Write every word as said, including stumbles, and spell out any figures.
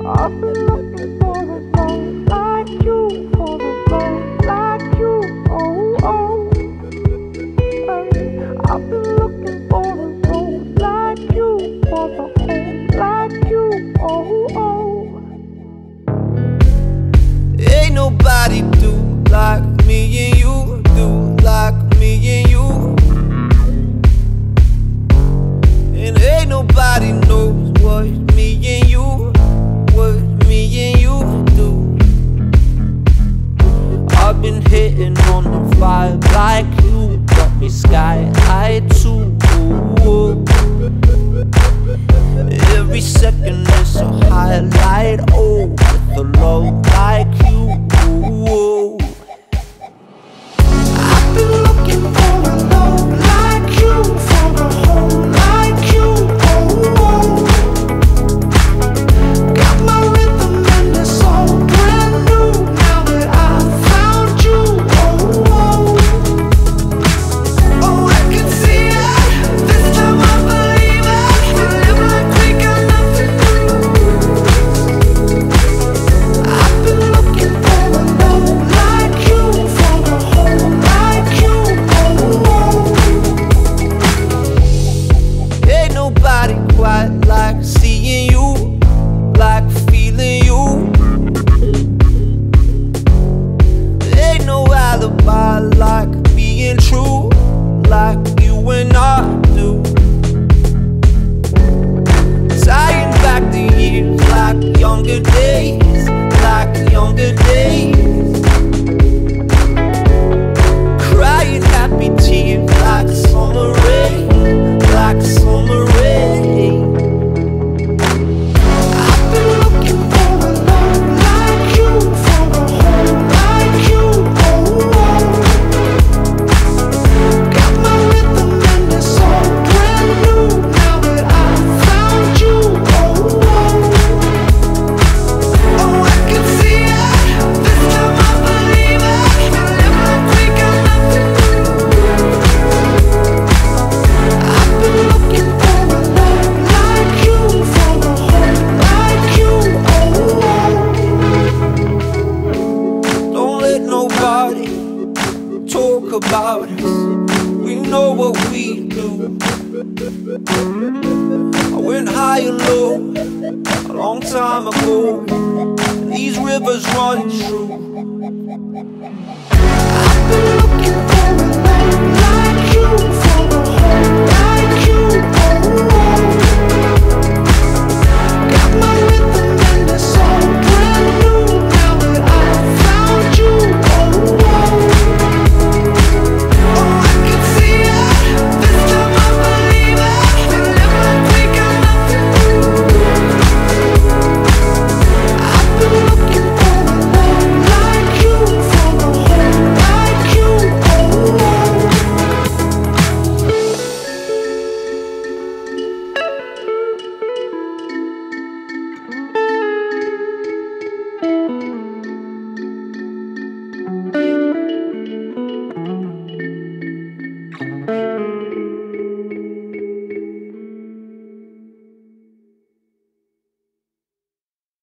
I've been looking for a love like you, for a love like you, oh, oh. Hey, I've been looking for a road like you, for a home like you, oh, oh. Ain't nobody do like me and you, do like me and you. And ain't nobody knows what me and you, what me and you do. I've been hitting on the vibe like you, got me sky high too. Every second is a highlight, oh, with a love like you. I've been looking for a love like you, for a home like you, oh, oh. Got my rhythm and it's all brand new now that I found you, oh, oh. Oh, I can see it, this time I believe it. We live like we got nothing to lose. I've been looking for a love like you, for a home like you, oh, oh. Ain't nobody quite like seeing you, like feeling you. Ain't no alibi like being true, like you and I do. Tying back the years like younger days, like younger days. Crying happy tears like summer rain, like summer rain. I've been looking for a love like you, for a home like you, oh, oh. Got my rhythm and it's all brand new now that I found you, oh, oh. Oh, I can see it, this time I believe it. We live like we got nothing to lose. I've been looking for a love like you, for a home like you, oh, oh. Don't let nobody talk about us. We know what we do. I went high and low a long time ago. These rivers run true. I've been looking